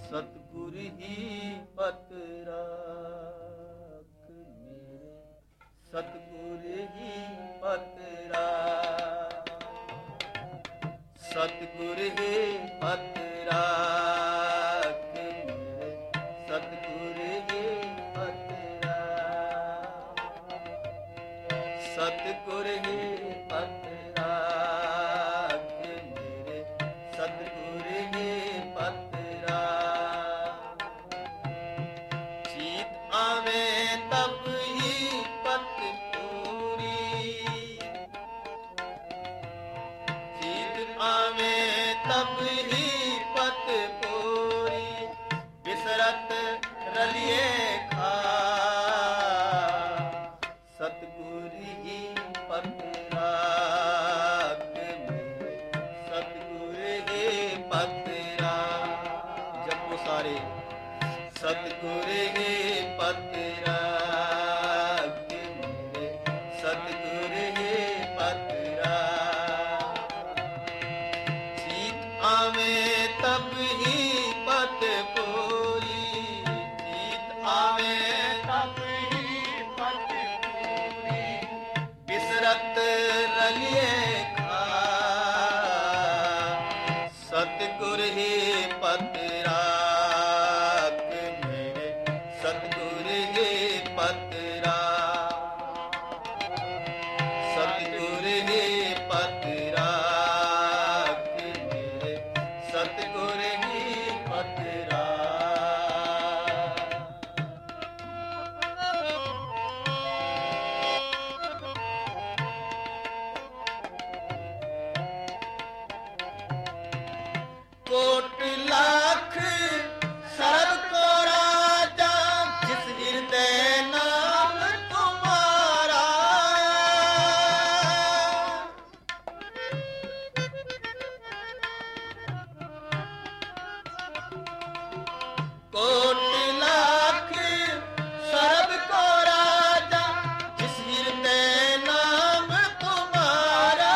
सतगुर ही पत राख मेरे, सतगुर ही पत राख, सतगुर ही पत राख मेरे, सतगुर ही पत राख, सतगुर ही पत राख मेरे, सतगुर ही पत राख, चीत आवे तब ही पत पूरी, चीत आवे तब ही पत पूरी, बिसरत रलिए खा, सतगुर ही पत राख मेरे, सतगुर ही पत राख, जपो सारे, सतगुर ही पत राख मेरे, सतगुर ही पत राख, चीत आवे तब ही पत पूरी, चीत आवे तब ही पत पूरी, बिसरत रलिए खा, सतगुर ही पत राख मेरे, सतगुर ही पत राख, सतगुर ही पत राख मेरे, सतगुर ही पत राख। कोट लाख सरब को राजा, जिस हृदय नाम तुम्हारा, कोट लाख सरब को राजा, जिस हृदय नाम तुम्हारा,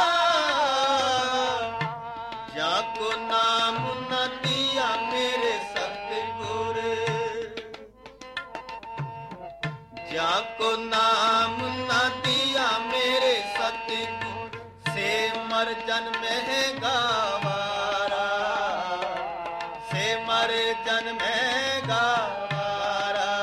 जाको नाम न दिया मेरे सतगुर, जाको नाम न दिया मेरे सतगुर, से मर जन्म है गवारा, से मर जन्म है गवारा,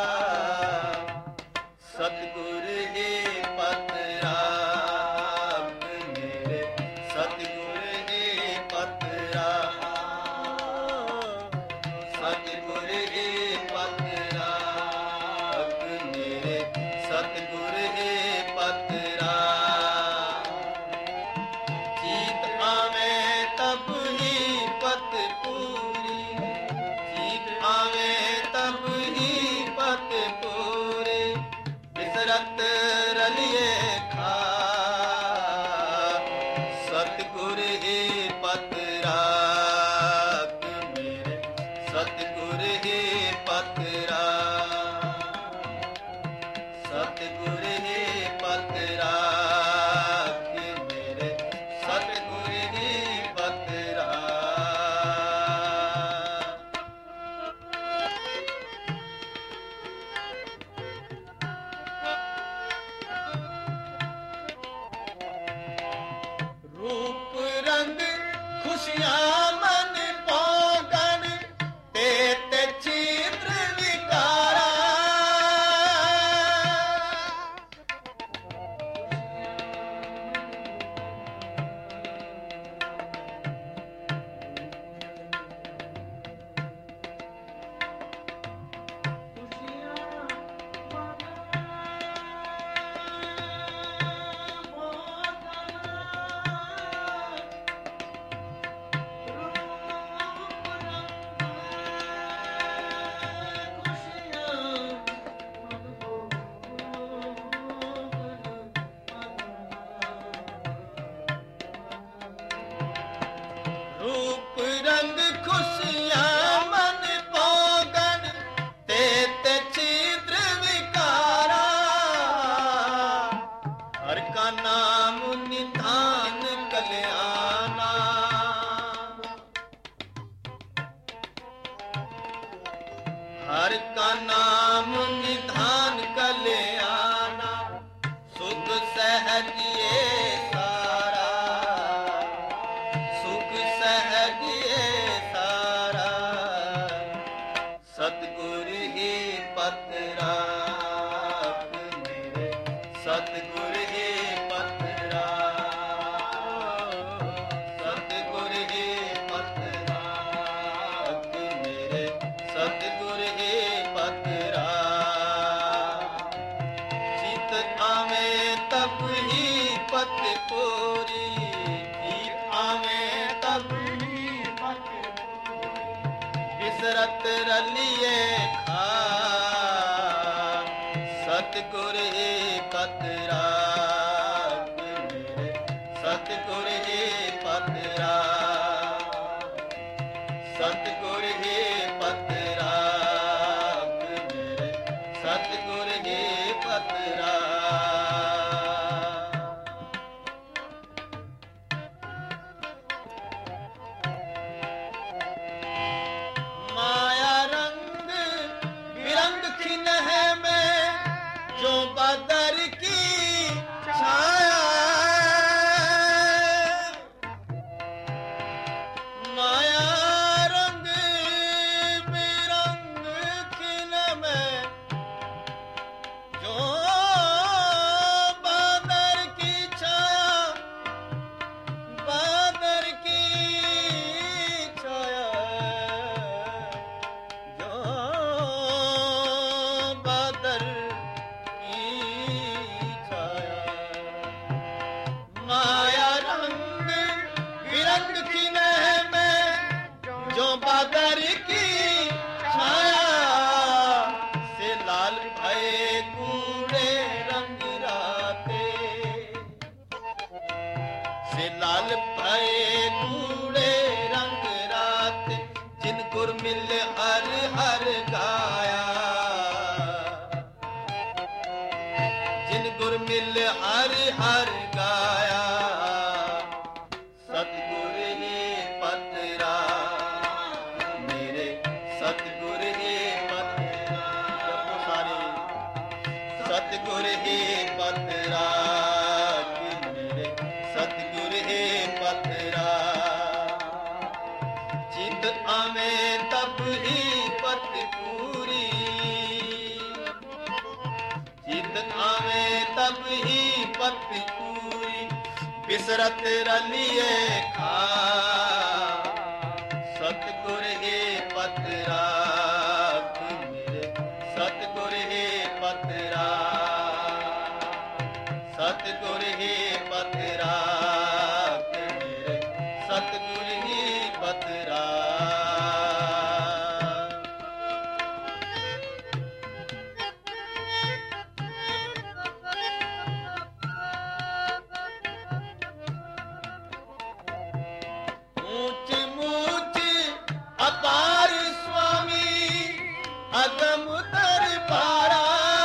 सतगुर ही पत राख मेरे, सतगुर ही पत राख, सतगुर ही पत राख मेरे, सतगुर ही पत राख, चीत आवे तब ही पत पूरी, चीत आवे तब ही पत पूरी, बिसरत रलिए खा, सतगुर ही पत राख मेरे, सतगुर ही पत राख, सतगुर ही पत राख मेरे, सतगुर ही पत राख। रूप रंग खुशियां मन पौगन, तेते छिद्र विकारा, हर का नाम निधान कल्याणा सुख सहज ये सारा सुख सहज ये सारा सतगुर ही पत राख मेरे सतगुर ही पत राख सतगुर ही पत राख मेरे सतगुर ही पत राख चित आवे तब ही पत पूरी चित आवे तब ही पत बिसरत रलिए खा सतगुर ही पत राख मेरे सतगुर ही पत राख सतगुर ही पत राख मेरे सतगुर ही पत राख माया रंग बिरंग खिनह में जो बदर की छाया माया रंग बिरंग खिनह में जो बदर की छाया बदर की छाया जो बदर की छाया माया रंग बिरंग खिनह में जो बदर की छाया से लाल भये कूड़े रंग राते से लाल भये कूड़े रंग रात जिन गुर मिल हर हर गाया जिन गुर मिल हर हर गाया सतगुर ही पत राख मेरे सतगुर ही पत राख सारे सतगुर ही पत राख मेरे सतगुर ही पत राख चित आवे तब ही पत पूरी चित आवे तब ही पत पूरी बिसरत रलिए खा सतगुर ही पत राख मेरे सतगुर ही पत राख सतगुर ही पत राख मेरे सतगुर ही पत राख ऊंच मूच अपार स्वामी अगम दरबारा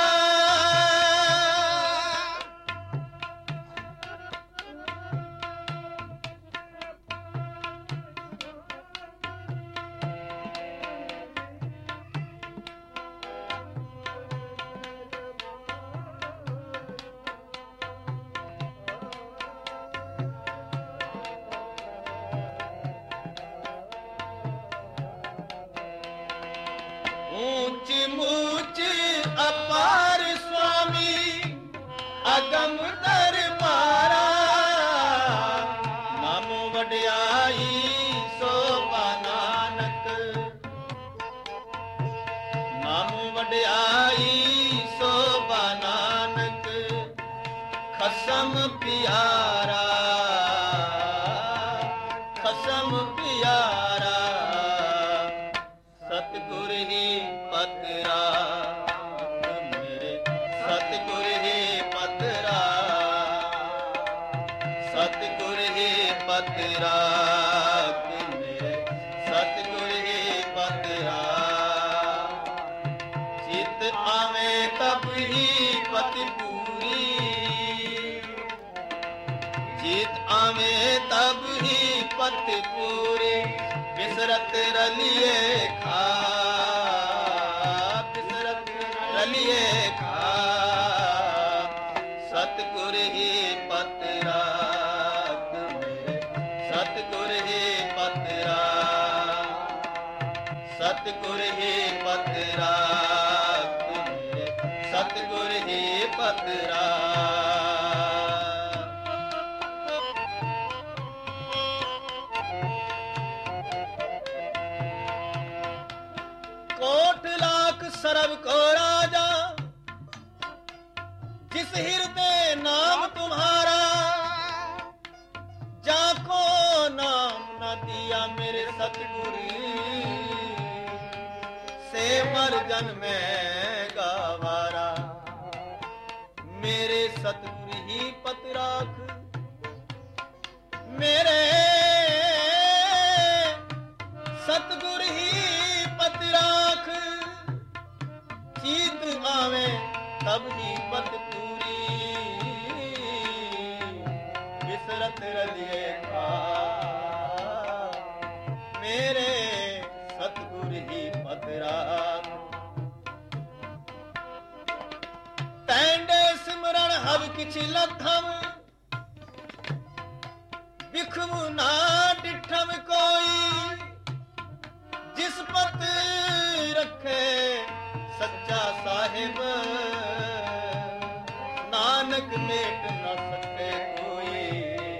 ऊंच मूच अपार स्वामी अगम दरबारा नामो वड्याई सोभा नानक नामो वड्याई सोभा नानक खसम प्यारा खसम प्यारा सतगुर ही पत राख मेरे सतगुर ही पत राख सतगुर ही पत राख मेरे सतगुर ही पत राख चित आवे तब ही पत पूरी चित आवे तब ही पत पूरी बिसरत रलिए खा सतगुर ही पत राख मेरे सतगुर ही पत राख। कोट लाख सरब को राजा जिस हृदय नाम तुम्हारा, जाको नाम न दिया मेरे सतगुरु से मर जन में गवारा। मेरे सतगुरु ही पत राख मेरे सतगुरु ही पत राख। चीत आवे तब ही पत पूरी बिसरत रलिए खा। मेरे सतगुरु ही पत राख। तैंडे सिमरण हब किछ लथम बिखमु ना डिठम कोई। जिस पत रखे सच्चा साहिब नानक मेट न सके कोई।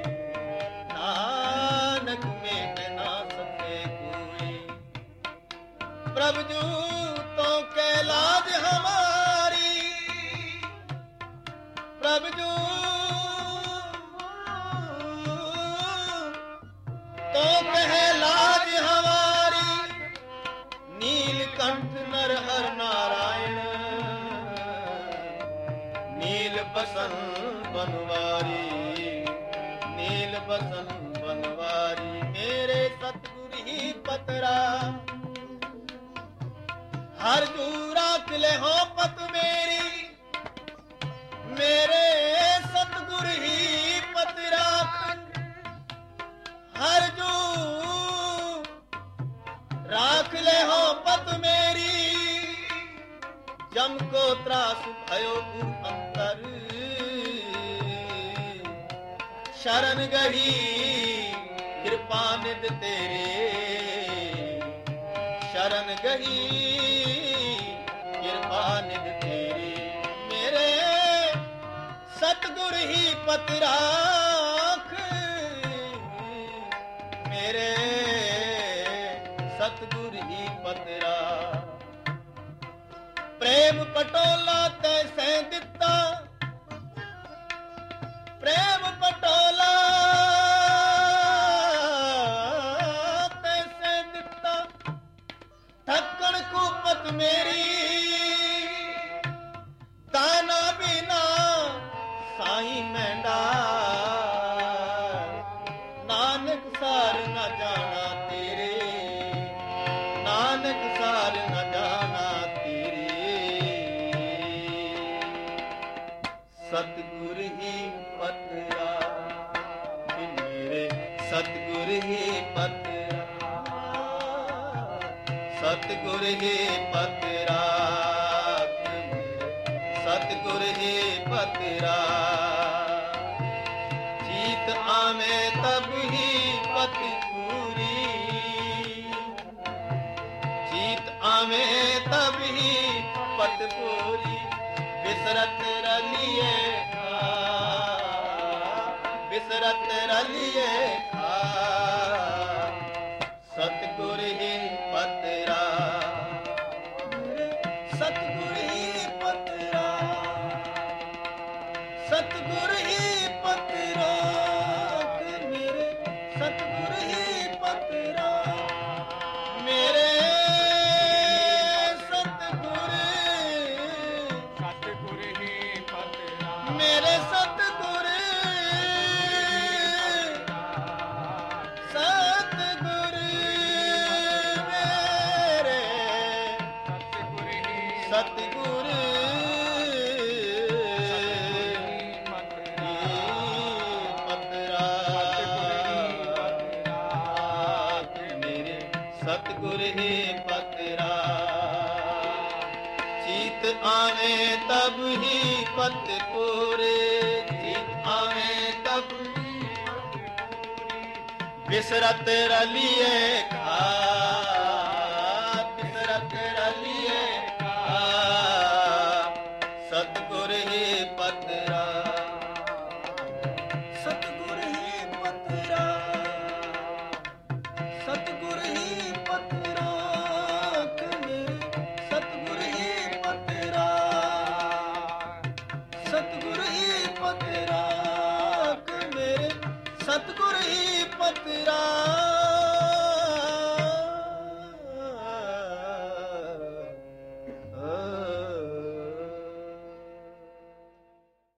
नानक मेट न सके कोई। प्रभु जू तो के लाज हमारी। प्रभु जू तो कह लाज हमारी। नीलकंठ नरहर नारायण नील बसन बनवारी। नील बसन बनवारी मेरे सतगुरु ही पतरा। हर दूरा किले हो पत मेरी। मेरे सतगुरु ही पत राख। हर जू राख ले हो पत मेरी। जम को त्रास भयो अंतर शरण गही कृपा निध तेरे। शरण गही कृपा निध तेरे। मेरे सतगुरु ही पत राख। मेरे सतगुरु ही पत राख। प्रेम पटोला तैसे दिता। प्रेम पटोला तैसे दिता। ठक्कड़ कुपत मेरी ताना बिना साई मैंडा। नानक सार न जाना तेरे। नानक सार न जाना तेरे। सतगुरु ही पत राख मेरे सतगुरु ही पत राख। सतगुरु ही पत राख मेरे सतगुरु ही पत राख। जीत आवे तब ही पत पूरी। जीत आवे तब ही पत पूरी। बिसरत रलिए खा। बिसरत रलिए खा। सतगुरु ही पत राख। सतगुरु ही पत राख। सतगुरु ही पत राख मेरे सतगुरु ही पत राख। मेरे सतगुरु ही पत राख। मेरे सतगुरु सतगुरु मेरे सतगुरु सतगुरु ही पत राख। जीत आवे तब ही पत पूरे। जीत आवे तब ही बिसरत रलिए खा।